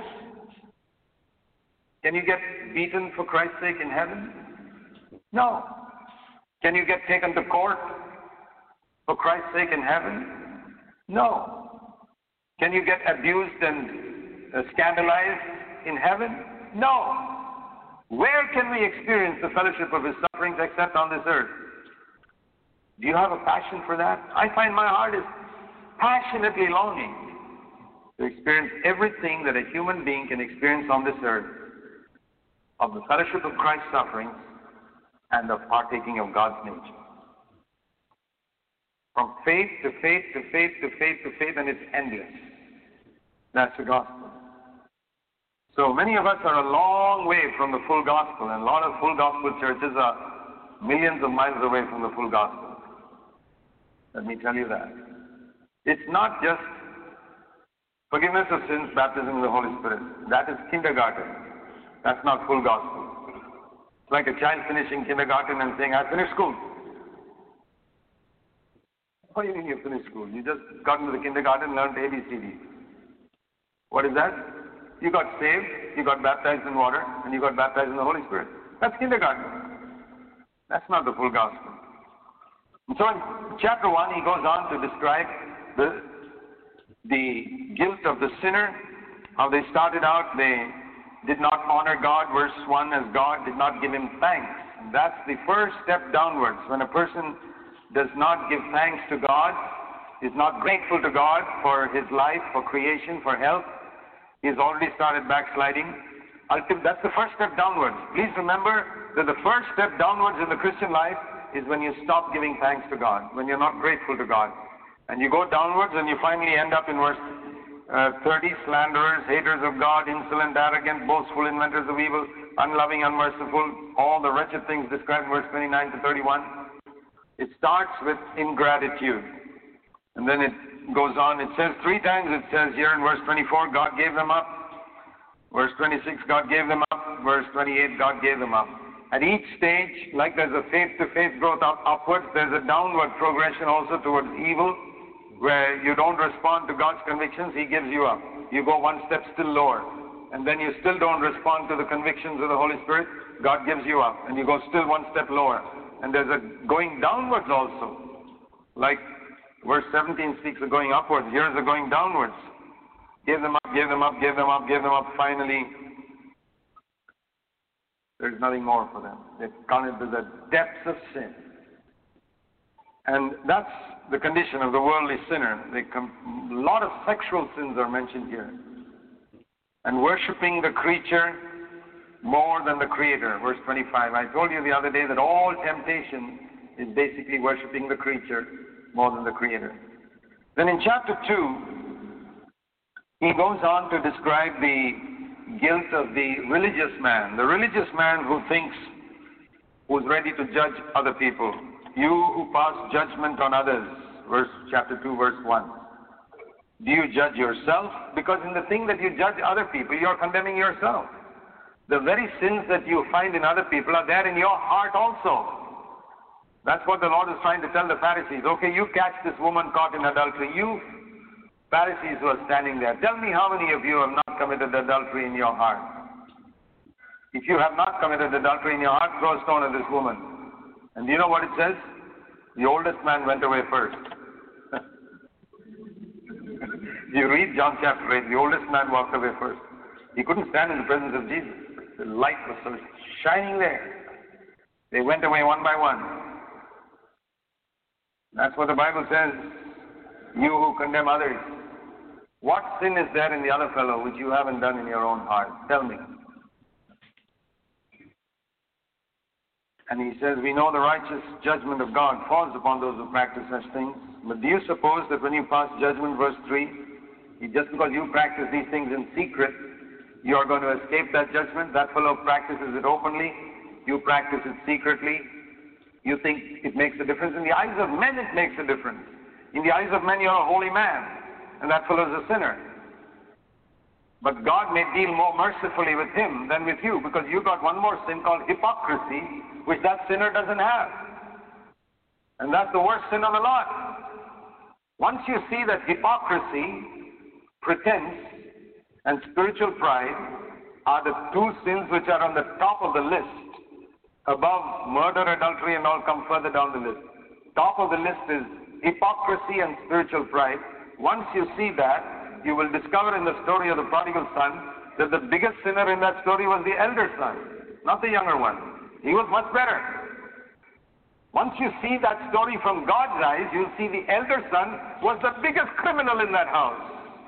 Can you get beaten for Christ's sake in heaven? No. Can you get taken to court for Christ's sake in heaven? No. Can you get abused and uh, scandalized in heaven? No. Where can we experience the fellowship of his sufferings except on this earth? Do you have a passion for that? I find my heart is passionately longing to experience everything that a human being can experience on this earth, of the fellowship of Christ's sufferings and of partaking of God's nature. From faith to faith to faith to faith to faith, and it's endless. That's the gospel. So many of us are a long way from the full gospel, and a lot of full gospel churches are millions of miles away from the full gospel. Let me tell you that. It's not just forgiveness of sins, baptism in the Holy Spirit. That is kindergarten. That's not full gospel. It's like a child finishing kindergarten and saying, I finished school. What do you mean you finished school? You just got into the kindergarten and learned A B C D. What is that? You got saved, you got baptized in water, and you got baptized in the Holy Spirit. That's kindergarten. That's not the full gospel. And so in chapter one, he goes on to describe the, the guilt of the sinner, How they started out, they did not honor God, verse one, as God did not give him thanks. That's the first step downwards. When a person does not give thanks to God, is not grateful to God for his life, for creation, for health, he's already started backsliding. Ultimately, that's the first step downwards. Please remember that the first step downwards in the Christian life is when you stop giving thanks to God, when you're not grateful to God. And you go downwards and you finally end up in verse uh, thirty, slanderers, haters of God, insolent, arrogant, boastful, inventors of evil, unloving, unmerciful, all the wretched things described in verse twenty-nine to thirty-one. It starts with ingratitude. And then it goes on. It says three times, it says here in verse twenty-four, God gave them up. Verse twenty-six, God gave them up. Verse twenty-eight, God gave them up. At each stage, like there's a faith-to-faith growth up, upwards, there's a downward progression also towards evil, where you don't respond to God's convictions, he gives you up. You go one step still lower. And then you still don't respond to the convictions of the Holy Spirit, God gives you up. And you go still one step lower. And there's a going downwards also. Like verse seventeen speaks of going upwards. Here's the going downwards. Give them up, give them up, give them up, give them up. Finally, there's nothing more for them. They've gone into the depths of sin. And that's the condition of the worldly sinner. They com- a lot of sexual sins are mentioned here. And worshipping the creature more than the Creator. Verse twenty-five. I told you the other day that all temptation is basically worshipping the creature more than the Creator. Then in chapter two, he goes on to describe the guilt of the religious man. The religious man who thinks, who's ready to judge other people. You who pass judgment on others. Verse chapter two, verse one. Do you judge yourself? Because in the thing that you judge other people, you're condemning yourself. The very sins that you find in other people are there in your heart also. That's what the Lord is trying to tell the Pharisees. Okay, you catch this woman caught in adultery. You Pharisees who are standing there, tell me how many of you have not committed adultery in your heart? If you have not committed adultery in your heart, throw a stone at this woman. And do you know what it says? The oldest man went away first. You read John chapter eight, the oldest man walked away first. He couldn't stand in the presence of Jesus. The light was so shining there. They went away one by one. That's what the Bible says. You who condemn others. What sin is there in the other fellow which you haven't done in your own heart? Tell me. And he says, we know the righteous judgment of God falls upon those who practice such things. But do you suppose that when you pass judgment, verse three, just because you practice these things in secret, you are going to escape that judgment? That fellow practices it openly, you practice it secretly. You think it makes a difference? In the eyes of men, it makes a difference. In the eyes of men, you're a holy man, and that fellow is a sinner. But God may deal more mercifully with him than with you, because you got one more sin called hypocrisy, which that sinner doesn't have. And that's the worst sin of the lot. Once you see that hypocrisy, pretense, and spiritual pride are the two sins which are on the top of the list, above murder, adultery, and all come further down the list. Top of the list is hypocrisy and spiritual pride. Once you see that, you will discover in the story of the prodigal son that the biggest sinner in that story was the elder son, not the younger one. He was much better. Once you see that story from God's eyes, you'll see the elder son was the biggest criminal in that house.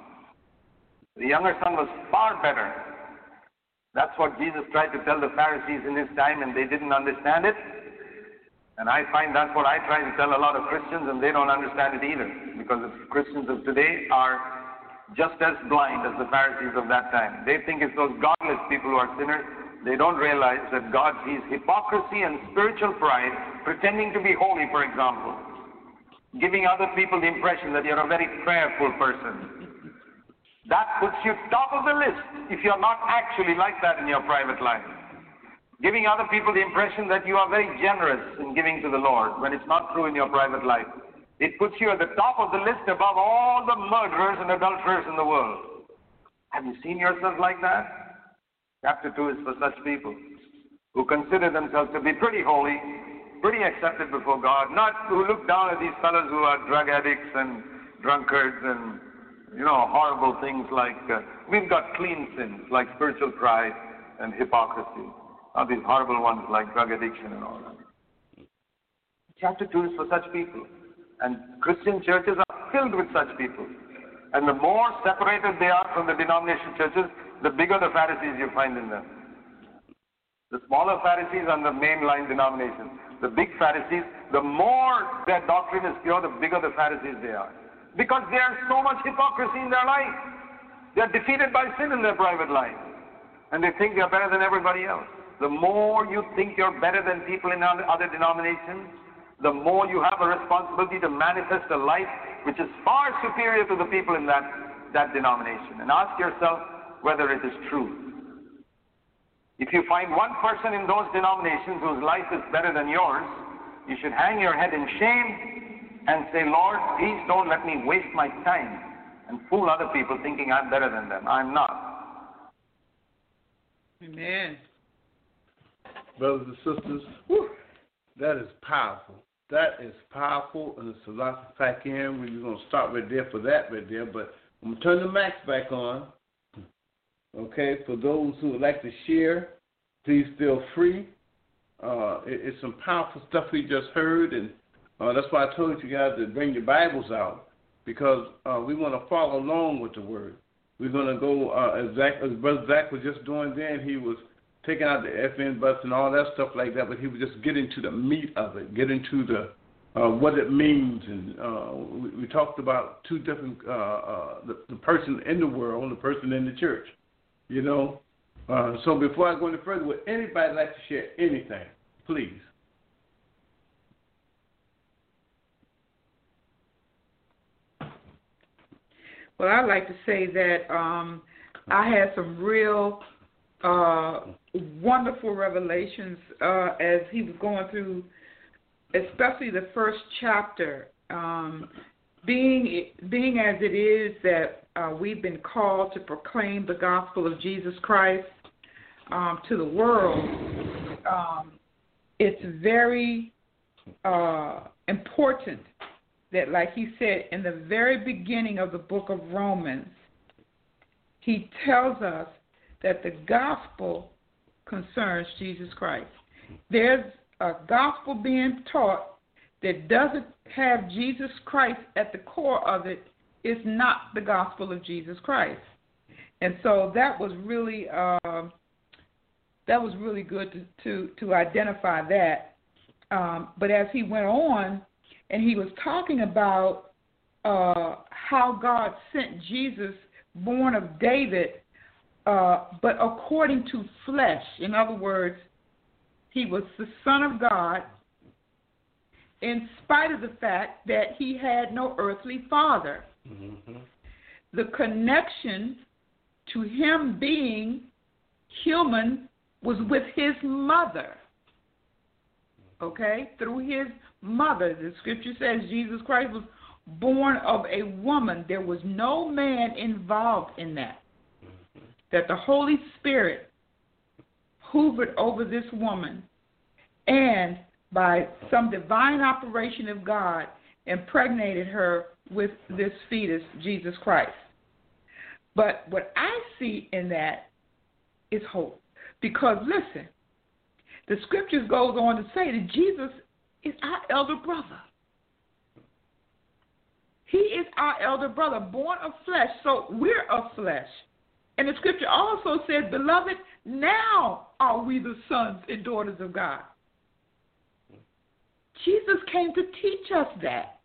The younger son was far better. That's what Jesus tried to tell the Pharisees in his time, and they didn't understand it. And I find that's what I try to tell a lot of Christians, and they don't understand it either. Because the Christians of today are just as blind as the Pharisees of that time. They think it's those godless people who are sinners. They don't realize that God sees hypocrisy and spiritual pride, pretending to be holy, for example. Giving other people the impression that you're a very prayerful person. That puts you top of the list if you're not actually like that in your private life. Giving other people the impression that you are very generous in giving to the Lord when it's not true in your private life. It puts you at the top of the list above all the murderers and adulterers in the world. Have you seen yourself like that? Chapter two is for such people who consider themselves to be pretty holy, pretty accepted before God, not who look down at these fellows who are drug addicts and drunkards and, you know, horrible things like uh, We've got clean sins like spiritual pride and hypocrisy. Not these horrible ones like drug addiction and all that. Chapter two is for such people. And Christian churches are filled with such people. And the more separated they are from the denomination churches, the bigger the Pharisees you find in them. The smaller Pharisees are the mainline denominations. The big Pharisees, the more their doctrine is pure, the bigger the Pharisees they are. Because there's so much hypocrisy in their life. They are defeated by sin in their private life. And they think they're better than everybody else. The more you think you're better than people in other denominations, the more you have a responsibility to manifest a life which is far superior to the people in that, that denomination. And ask yourself whether it is true. If you find one person in those denominations whose life is better than yours, you should hang your head in shame and say, Lord, please don't let me waste my time and fool other people thinking I'm better than them. I'm not. Amen. Brothers and sisters, whew, that is powerful. That is powerful, and it's a lot to pack in. We're going to stop right there for that right there, but I'm going to turn the mics back on. Okay, for those who would like to share, please feel free. Uh, it, it's some powerful stuff we just heard, and uh, that's why I told you guys to bring your Bibles out, because uh, we want to follow along with the Word. We're going to go, uh, as, Zach, as Brother Zach was just doing then, he was taking out the F N bus and all that stuff like that, but he was just getting to the meat of it, getting to the uh, what it means. And uh, we, we talked about two different, uh, uh, the, the person in the world and the person in the church, you know. Uh, so before I go any further, would anybody like to share anything, please? Well, I'd like to say that um, I had some real uh, wonderful revelations uh, as he was going through, especially the first chapter. Um, being being as it is that uh, we've been called to proclaim the gospel of Jesus Christ um, to the world, um, it's very uh, important that, like he said in the very beginning of the book of Romans, he tells us that the gospel concerns Jesus Christ. There's a gospel being taught that doesn't have Jesus Christ at the core of it. It's not the gospel of Jesus Christ. And so that was really uh, that was really good to, to, to identify that. Um, but as he went on, and he was talking about uh, how God sent Jesus, born of David, uh, but according to flesh. In other words, he was the Son of God in spite of the fact that he had no earthly father. Mm-hmm. The connection to him being human was with his mother. Okay? Through his mother. The scripture says Jesus Christ was born of a woman. There was no man involved in that. Mm-hmm. That the Holy Spirit hovered over this woman and by some divine operation of God impregnated her with this fetus, Jesus Christ. But what I see in that is hope. Because listen, the scriptures goes on to say that Jesus is our elder brother. He is our elder brother, born of flesh, so we're of flesh. And the scripture also says, beloved, now are we the sons and daughters of God. Jesus came to teach us that.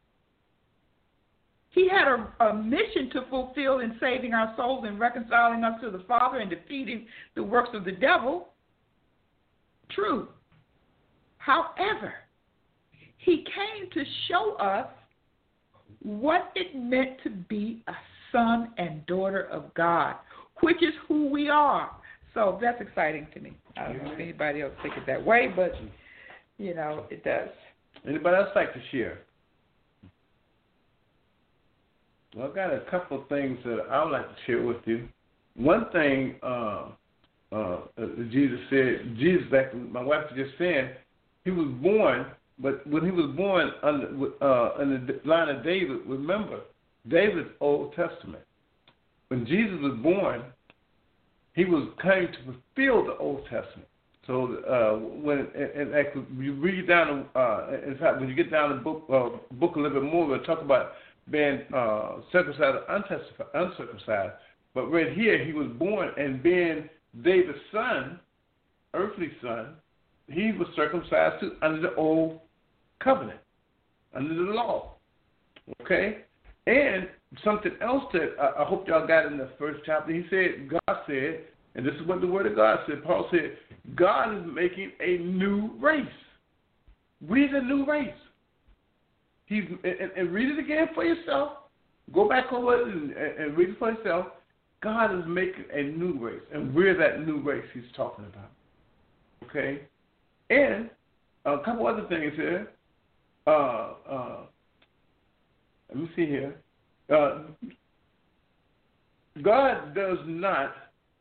He had a, a mission to fulfill in saving our souls and reconciling us to the Father and defeating the works of the devil. True. However, he came to show us what it meant to be a son and daughter of God, which is who we are. So that's exciting to me. I don't know if anybody else thinks it that way, but, you know, it does. Anybody else like to share? Well, I've got a couple of things that I would like to share with you. One thing uh, uh, Jesus said, Jesus, like my wife was just saying, he was born, but when he was born under, uh, in the line of David, remember, David's Old Testament. when Jesus was born, he was coming to fulfill the Old Testament. So uh, when and, and you read down, uh, in fact, when you get down the book, uh, book a little bit more, we'll talk about being uh, circumcised or uncircumcised. But right here, he was born, and being David's son, earthly son, he was circumcised too, under the old covenant, under the law. Okay? And something else that I, I hope y'all got in the first chapter, he said, God said, and this is what the Word of God said, Paul said, God is making a new race. We're the new race. He's, and, and read it again for yourself. Go back over it and, and read it for yourself. God is making a new race, and we're that new race he's talking about. Okay? And a couple other things here. Uh, uh, let me see here. Uh, God does not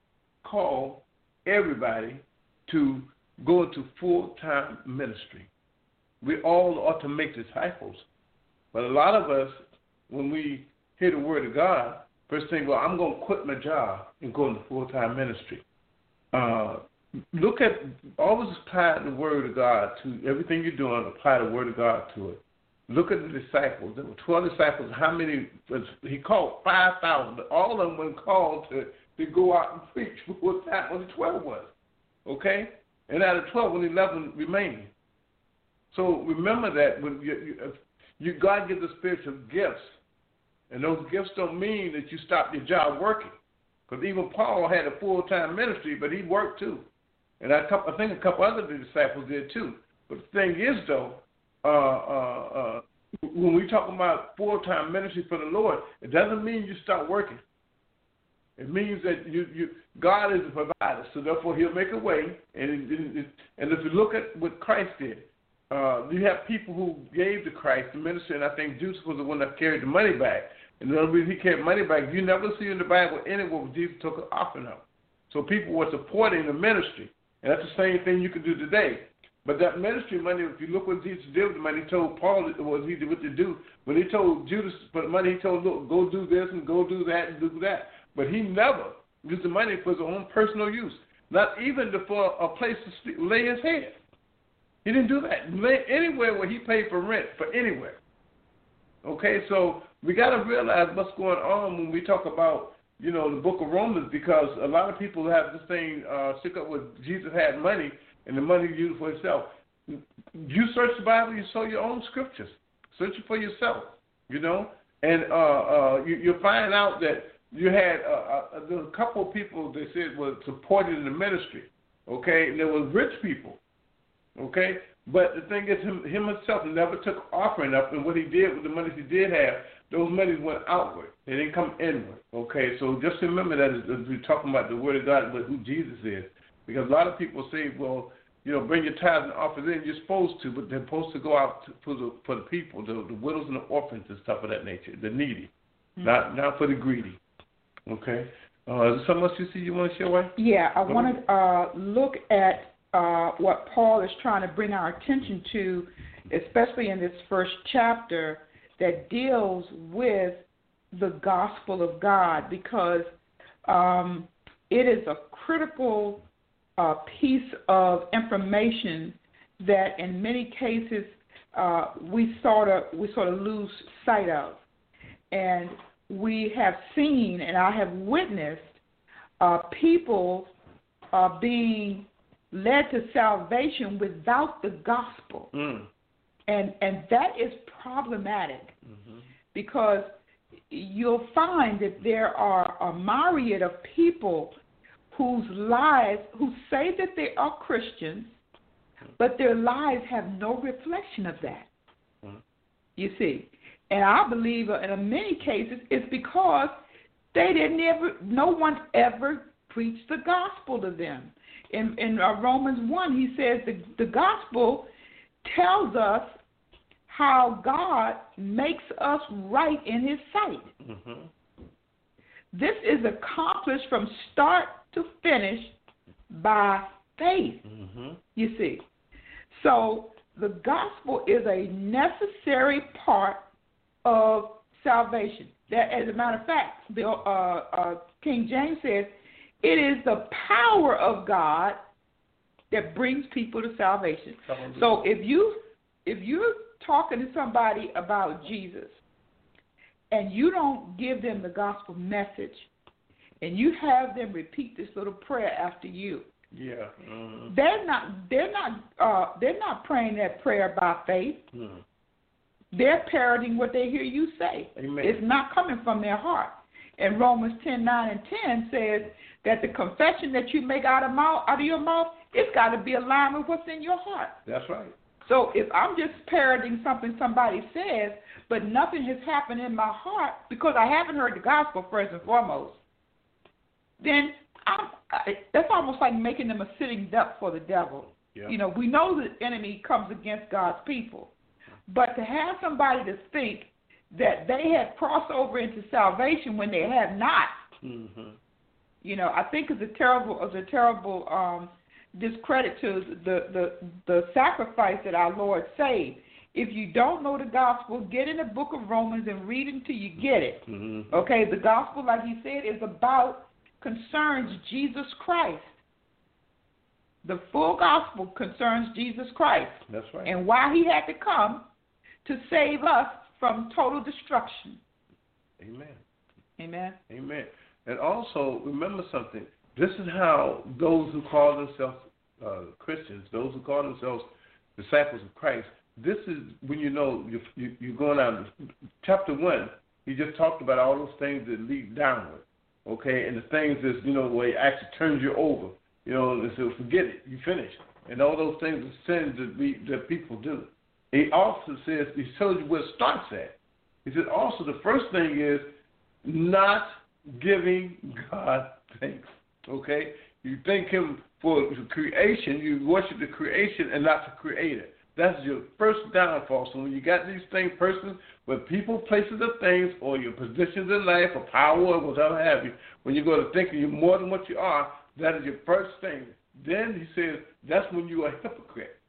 call everybody to go into full-time ministry. We all ought to make disciples. But a lot of us, when we hear the word of God, first thing, well, I'm going to quit my job and go into full-time ministry. Uh, look at, always apply the word of God to everything you're doing, apply the word of God to it. Look at the disciples. There were twelve disciples. How many? He called five thousand, but all of them were called to, to go out and preach full time. Only twelve was. Okay? And out of twelve, only eleven remained. So remember that when you, you, you, God gives us spiritual gifts. And those gifts don't mean that you stop your job working. Because even Paul had a full-time ministry, but he worked too. And I, I think a couple other disciples did too. But the thing is, though, uh, uh, uh, when we talk about full-time ministry for the Lord, it doesn't mean you stop working. It means that you, you God is a provider, so therefore he'll make a way. And, and, and if you look at what Christ did, uh, you have people who gave to Christ the ministry, and I think Judas was the one that carried the money back. And the only reason he carried money back, you never see in the Bible anywhere where Jesus took an offering up. So people were supporting the ministry. And that's the same thing you can do today. But that ministry money, if you look what Jesus did with the money, he told Paul what he did what to do. When he told Judas for the money, he told, look, go do this and go do that and do that. But he never used the money for his own personal use, not even for a place to sleep, lay his head. He didn't do that. Lay anywhere where he paid for rent, for anywhere. Okay, so we got to realize what's going on when we talk about, you know, the book of Romans, because a lot of people have this thing, uh, stick up with Jesus had money and the money used for himself. You search the Bible, you saw your own scriptures. Search it for yourself, you know, and uh, uh, you, you'll find out that you had uh, uh, a couple of people they said were supported in the ministry, okay, and there were rich people, okay. But the thing is, him, him himself never took offering up, and what he did with the money he did have, those monies went outward. They didn't come inward, okay? So just remember that as, as we're talking about the Word of God, but who Jesus is. Because a lot of people say, well, you know, bring your tithes and offers in. You're supposed to, but they're supposed to go out to, for, the, for the people, the, the widows and the orphans and stuff of that nature, the needy, mm-hmm. not not for the greedy, okay? Uh, is there something else you see you want to share, Wayne? Yeah, I want to uh, look at Uh, what Paul is trying to bring our attention to, especially in this first chapter, that deals with the gospel of God, because um, it is a critical uh, piece of information that in many cases uh, we sort of we sort of lose sight of. And we have seen, and I have witnessed, uh, people uh, being led to salvation without the gospel. Mm. And and that is problematic, mm-hmm. because you'll find that there are a myriad of people whose lives, who say that they are Christians, but their lives have no reflection of that. Mm. You see. And I believe in many cases it's because they didn't ever, no one ever preached the gospel to them. In, in uh, Romans one, he says the, the gospel tells us how God makes us right in his sight. Mm-hmm. This is accomplished from start to finish by faith, mm-hmm. you see. So the gospel is a necessary part of salvation. That, as a matter of fact, the, uh, uh, King James says, it is the power of God that brings people to salvation. So if you if you're talking to somebody about Jesus and you don't give them the gospel message and you have them repeat this little prayer after you, yeah, mm-hmm. they're not they're not uh, they're not praying that prayer by faith. Mm-hmm. They're parroting what they hear you say. Amen. It's not coming from their heart. And Romans ten, nine, and ten says that the confession that you make out of mouth, out of your mouth, it's got to be aligned with what's in your heart. That's right. So if I'm just parroting something somebody says, but nothing has happened in my heart because I haven't heard the gospel first and foremost, then I'm, I, that's almost like making them a sitting duck for the devil. Yeah. You know, we know the enemy comes against God's people. But to have somebody to think that they have crossed over into salvation when they have not, mm-hmm. you know, I think is a terrible, is a terrible um, discredit to the, the the sacrifice that our Lord saved. If you don't know the gospel, get in the book of Romans and read until you get it. Mm-hmm. Okay, the gospel, like he said, is about concerns Jesus Christ. The full gospel concerns Jesus Christ. That's right. And why he had to come to save us from total destruction. Amen. Amen. Amen. And also, remember something. This is how those who call themselves uh, Christians, those who call themselves disciples of Christ, this is when you know you, you, you're going out. Chapter one, he just talked about all those things that lead downward, okay? And the things that, you know, where it actually turns you over. You know, and so forget it, you finish. And all those things are sins that, we, that people do. He also says, he tells you where it starts at. He said also the first thing is not giving God thanks, okay? You thank him for the creation, you worship the creation and not the creator. That's your first downfall. So when you got these things, persons, where people, places, or things, or your positions in life, or power, or whatever have you, when you go to thinking you're more than what you are, that is your first thing. Then he says that's when you are a hypocrite.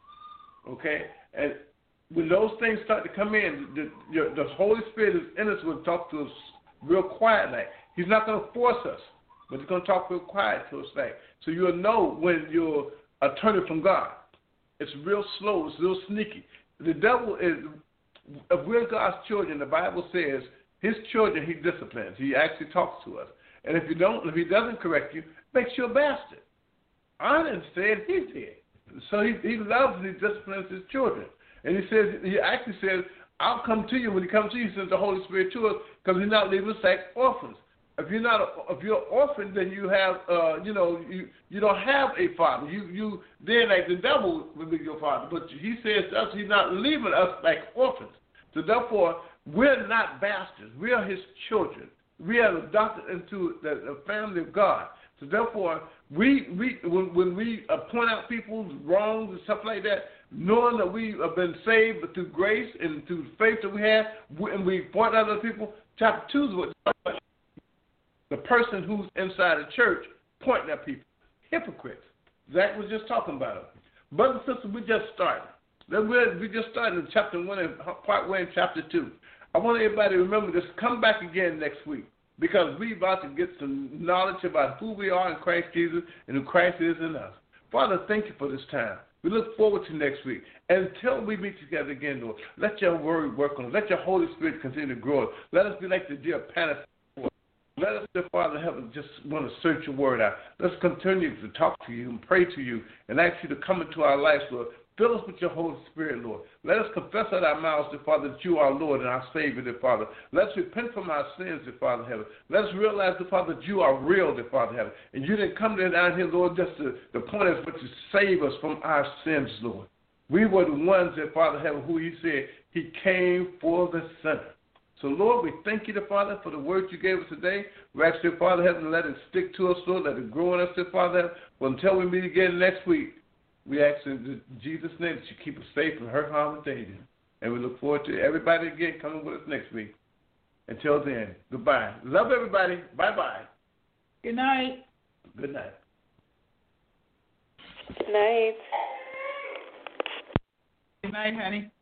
Okay? And when those things start to come in, the, your, the Holy Spirit is in us, will talk to us real quiet like. He's not going to force us, but he's going to talk real quiet to us like. So you'll know when you're a turning from God. It's real slow. It's real sneaky. The devil is, if we're God's children, the Bible says his children he disciplines. He actually talks to us. And if you don't, if he doesn't correct you, makes you a bastard. I didn't say it, he did. So he, he loves and he disciplines his children. And he says, he actually says, I'll come to you. When he comes to you, he sends the Holy Spirit to us because he's not leaving us like orphans. If you're not, a, if you're an orphan, then you have, uh, you know, you you don't have a father. You you then like the devil will be your father. But he says to us, he's not leaving us like orphans. So therefore, we're not bastards. We are his children. We are adopted into the, the family of God. So therefore, we we when, when we uh, point out people's wrongs and stuff like that, knowing that we have been saved through grace and through the faith that we have, and we point out other people. Chapter two is what the person who's inside the church pointing at people, hypocrites. Zach was just talking about them. Brothers and sisters, we just started. We just started in chapter one and part one in chapter two. I want everybody to remember this. Come back again next week because we're about to get some knowledge about who we are in Christ Jesus and who Christ is in us. Father, thank you for this time. We look forward to next week. Until we meet together again, Lord, let your word work on us. Let your Holy Spirit continue to grow us. Let us be like the deer panted. Let us, dear Father, heaven, just want to search your word out. Let's continue to talk to you and pray to you and ask you to come into our lives, Lord. Fill us with your Holy Spirit, Lord. Let us confess at our mouths, dear Father, that you are Lord and our Savior, dear Father. Let us repent from our sins, dear Father, heaven. Let us realize, dear Father, that you are real, dear Father, heaven. And you didn't come down here, Lord, just to, the point is but to save us from our sins, Lord. We were the ones, dear Father, heaven, who he said he came for the sinner. So, Lord, we thank you, dear Father, for the word you gave us today. We ask, dear Father, heaven, to let it stick to us, Lord. Let it grow in us, dear Father, heaven. Well, until we meet again next week, we ask in Jesus' name that you keep us safe from hurt, harm, and danger. And we look forward to everybody again coming with us next week. Until then, goodbye. Love everybody. Bye-bye. Good night. Good night. Good night. Good night, honey.